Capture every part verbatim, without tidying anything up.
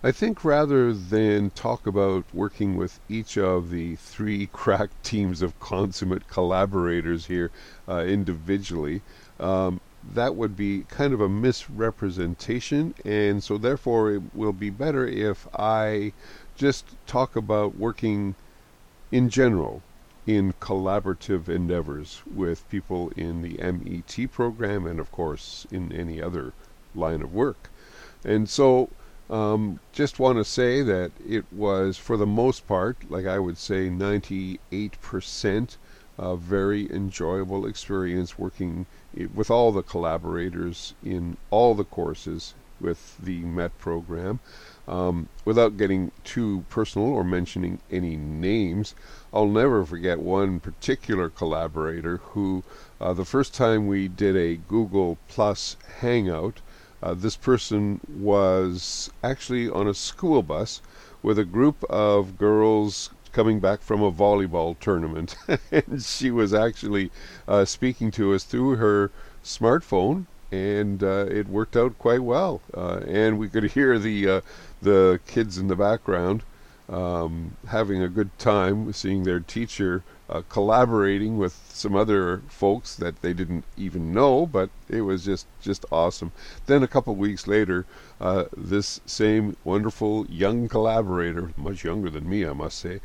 I think rather than talk about working with each of the three crack teams of consummate collaborators here uh, individually, um, that would be kind of a misrepresentation, and so therefore it will be better if I just talk about working in general in collaborative endeavors with people in the M E T program and, of course, in any other line of work. And so, um, just want to say that it was, for the most part, like I would say ninety-eight percent, a very enjoyable experience working with all the collaborators in all the courses with the MET program. Um, without getting too personal or mentioning any names, I'll never forget one particular collaborator who, uh, the first time we did a Google Plus Hangout, uh, this person was actually on a school bus with a group of girls coming back from a volleyball tournament. And she was actually uh, speaking to us through her smartphone, and uh, it worked out quite well. Uh, and we could hear the uh, the kids in the background um, having a good time, seeing their teacher uh, collaborating with some other folks that they didn't even know, but it was just, just awesome. Then a couple of weeks later, uh, this same wonderful young collaborator, much younger than me, I must say,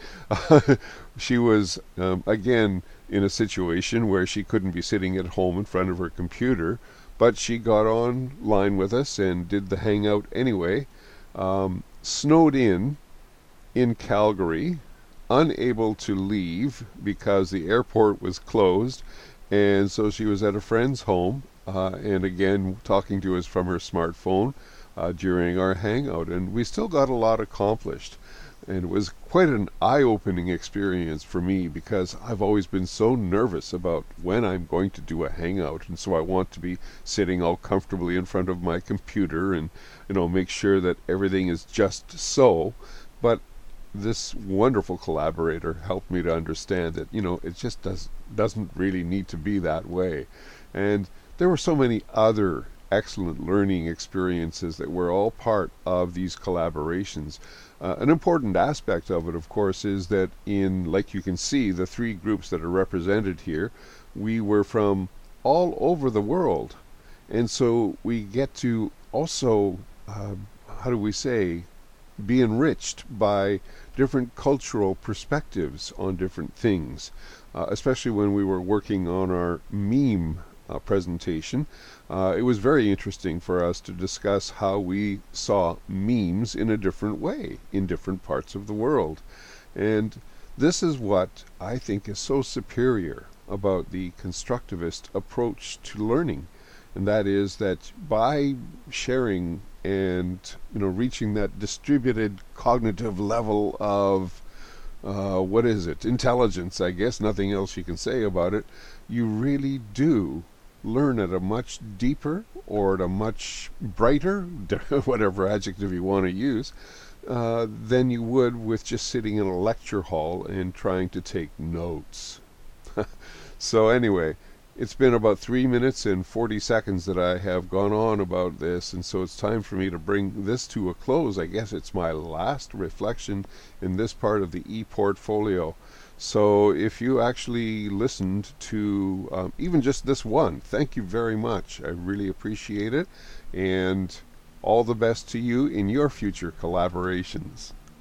she was um, again in a situation where she couldn't be sitting at home in front of her computer, but she got online with us and did the hangout anyway. Um, snowed in in Calgary, unable to leave because the airport was closed, and so she was at a friend's home, uh, and again talking to us from her smartphone uh, during our hangout, and we still got a lot accomplished. And it was quite an eye-opening experience for me because I've always been so nervous about when I'm going to do a hangout, and so I want to be sitting all comfortably in front of my computer and, you know, make sure that everything is just so. But this wonderful collaborator helped me to understand that, you know, it just does, doesn't really need to be that way. And there were so many other excellent learning experiences that were all part of these collaborations. Uh, an important aspect of it, of course, is that in, like you can see, the three groups that are represented here, we were from all over the world. And so we get to also, uh, how do we say, be enriched by different cultural perspectives on different things, uh, especially when we were working on our meme uh, presentation. Uh, it was very interesting for us to discuss how we saw memes in a different way in different parts of the world. And this is what I think is so superior about the constructivist approach to learning, and that is that by sharing and, you know, reaching that distributed cognitive level of uh, what is it? Intelligence, I guess. Nothing else you can say about it. You really do learn at a much deeper or at a much brighter, whatever adjective you want to use, uh, than you would with just sitting in a lecture hall and trying to take notes. So anyway, it's been about three minutes and forty seconds that I have gone on about this, and so it's time for me to bring this to a close. I guess it's my last reflection in this part of the e-portfolio. So if you actually listened to um, even just this one, thank you very much. I really appreciate it, and all the best to you in your future collaborations.